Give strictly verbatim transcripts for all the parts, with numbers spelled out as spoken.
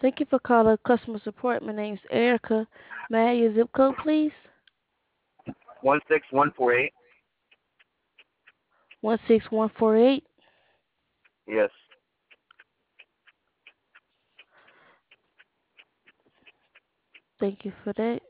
Thank you for calling customer support. My name's Erica. May I have your zip code, please? One six one four eight. one six one four eight. Yes. Thank you for that.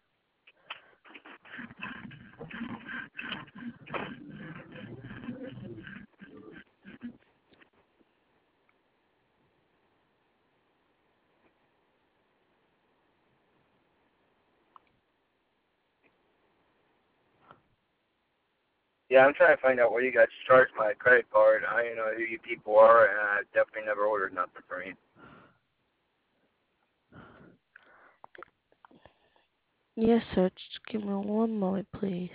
Yeah, I'm trying to find out where you guys charge my credit card. I don't know who you people are, and I definitely never ordered nothing from you. Yes, sir. Just give me one moment, please.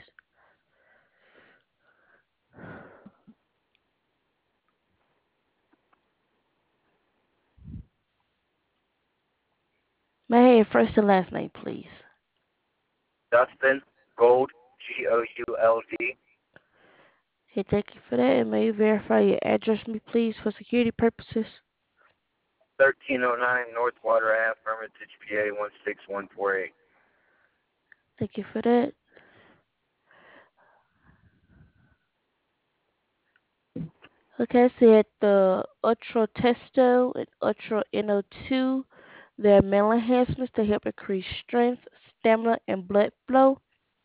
May I have your first and last name, please? Dustin Gold, G O U L D. Hey, thank you for that. And may you verify your address for me, please, for security purposes? thirteen oh nine North Water Ave, Hermitage, P A one six one four eight. Thank you for that. Okay, I said the Ultra Testo and Ultra N O two. They're meal enhancements to help increase strength, stamina, and blood flow.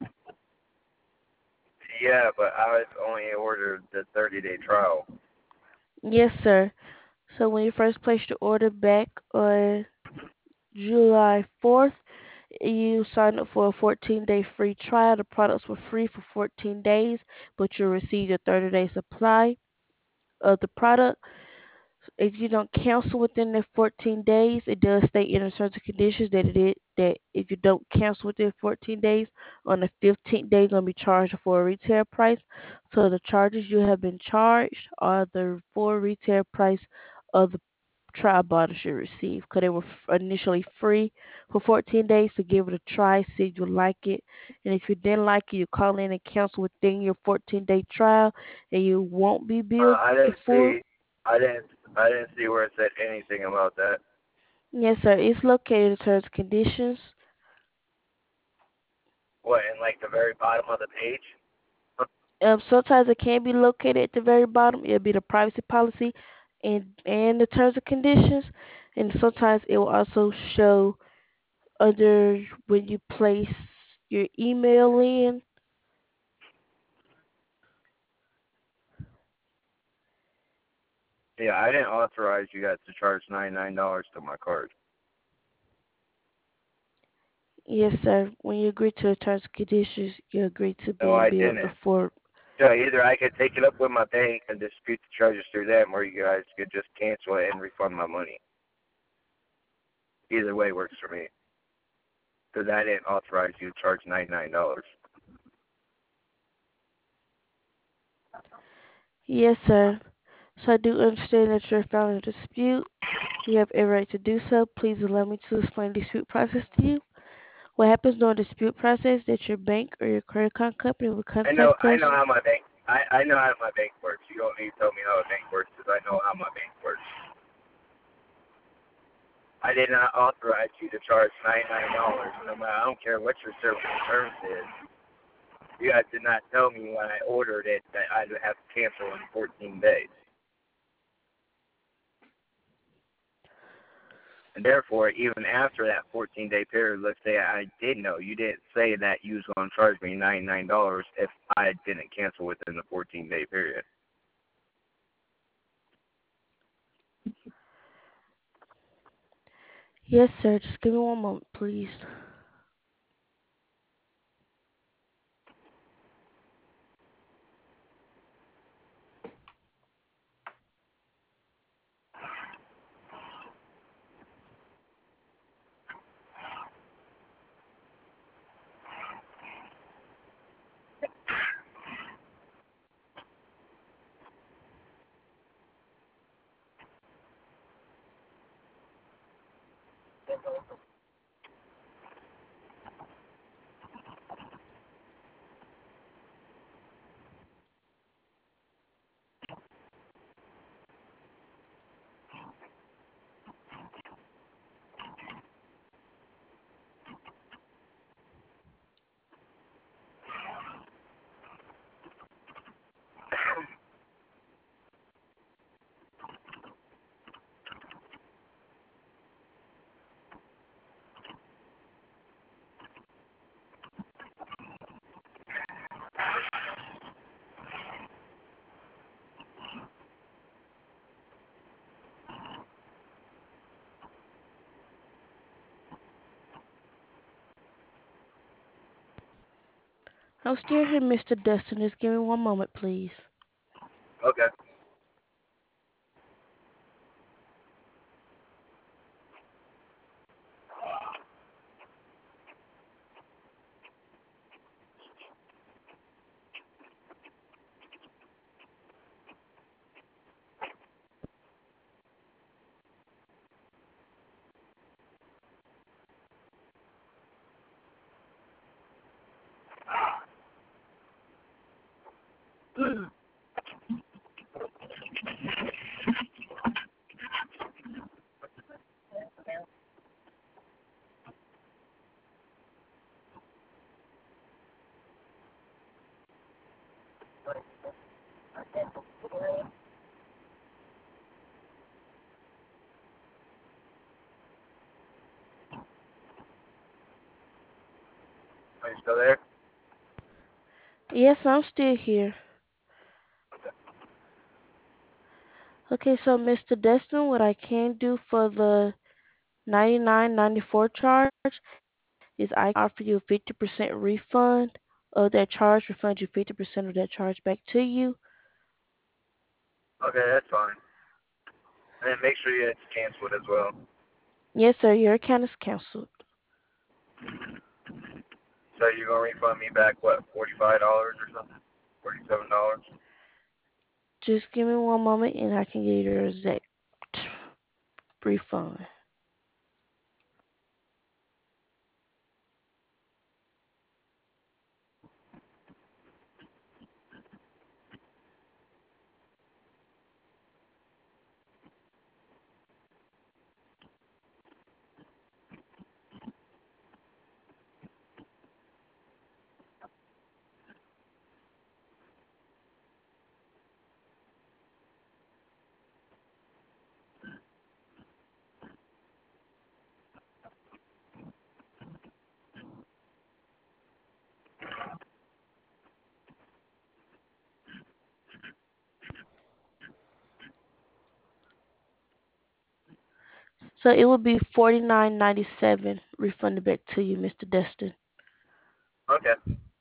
Yeah, but I've only ordered the thirty day trial. Yes, sir. So when you first placed your order back on July fourth, you signed up for a fourteen day free trial. The products were free for fourteen days, but you'll receive your thirty day supply of the product. If you don't cancel within the fourteen days, it does state in the terms and conditions that it is, that if you don't cancel within fourteen days, on the fifteenth day, you're going to be charged for a retail price. So the charges you have been charged are the full retail price of the trial bottle should receive, because they were initially free for fourteen days to give it a try, see if you like it. And if you didn't like it, you call in and cancel within your fourteen day trial, and you won't be Uh, billed I the didn't full. see, I didn't, I didn't see where it said anything about that. Yes, sir. It's located in terms and conditions. What, in like the very bottom of the page? Um, sometimes it can be located at the very bottom. It'll be the privacy policy and and the terms and conditions. And sometimes it will also show under when you place your email in. Yeah, I didn't authorize you guys to charge ninety-nine dollars to my card. Yes, sir. When you agree to the terms and conditions, you agree to No, being I billed didn't. before. So either I could take it up with my bank and dispute the charges through them, or you guys could just cancel it and refund my money. Either way works for me. Because I didn't authorize you to charge ninety-nine dollars. Yes, sir. So I do understand that you're filing a dispute. You have every right to do so. Please allow me to explain the dispute process to you. What happens during the dispute process that your bank or your credit card company will I know, contact I know us. how my bank, I, I know how my bank works. You don't need to tell me how a bank works, because I know how my bank works. I did not authorize you to charge ninety-nine dollars. No matter, I don't care what your service terms is. You guys did not tell me when I ordered it that I'd have to cancel in fourteen days. And therefore, even after that fourteen day period, let's say I did know, you didn't say that you was going to charge me ninety-nine dollars if I didn't cancel within the fourteen day period. Yes, sir. Just give me one moment, please. I'm still here, Mister Dustin. Just give me one moment, please. Okay. Are you still there? Yes, I'm still here. Okay, so Mister Dustin, what I can do for the ninety-nine ninety-four charge is I can offer you a fifty percent refund of that charge, refund you fifty percent of that charge back to you. Okay, that's fine. And then make sure you it's canceled as well. Yes, sir, your account is canceled. So you're gonna refund me back what, forty-five dollars or something? Forty-seven dollars. Just give me one moment and I can get your exact refund. So it would be forty-nine ninety-seven refunded back to you, Mister Dustin. Okay.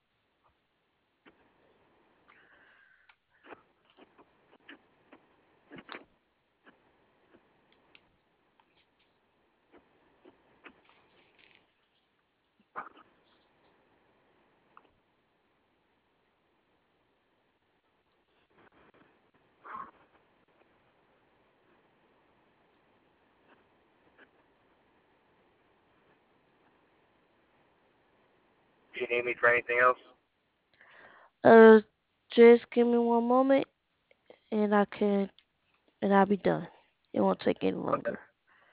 Do you need me for anything else? Uh, just give me one moment and I can and I'll be done. It won't take any Okay. longer.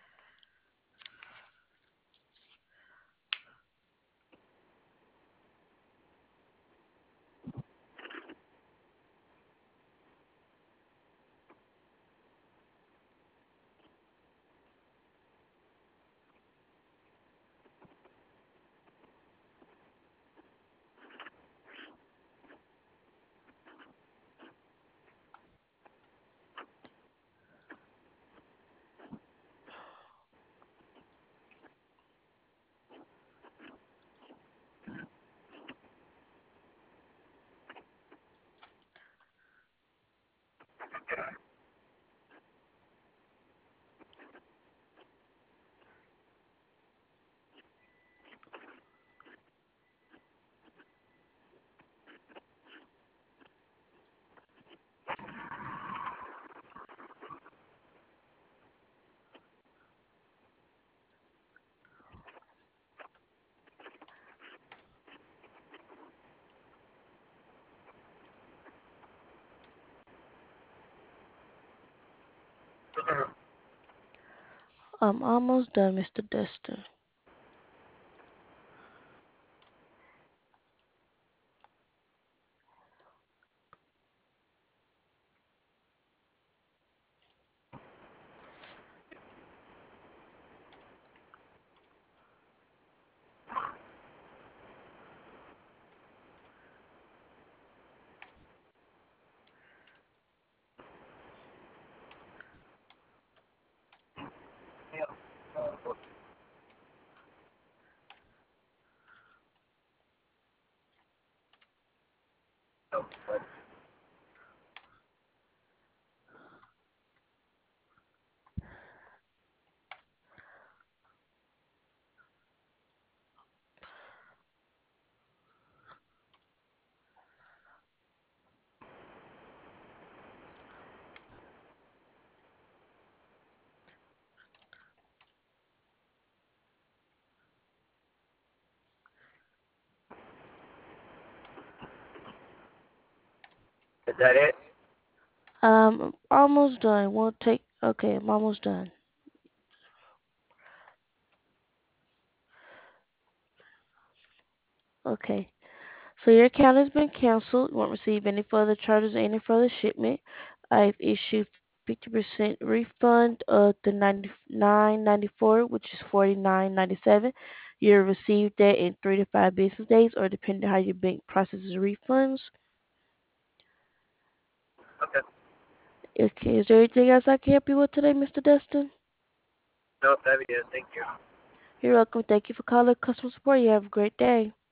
I'm almost done, Mister Dustin. But is that it? Um, I'm almost done. Won't take. Okay, I'm almost done. Okay. So your account has been canceled. You won't receive any further charges or any further shipment. I've issued fifty percent refund of the ninety-nine ninety-four, which is forty-nine ninety-seven. You'll receive that in three to five business days, or depending how your bank processes refunds. Okay. Okay, is there anything else I can help you with today, mister Dustin? No, that'd be it. Thank you. You're welcome. Thank you for calling customer support. You have a great day.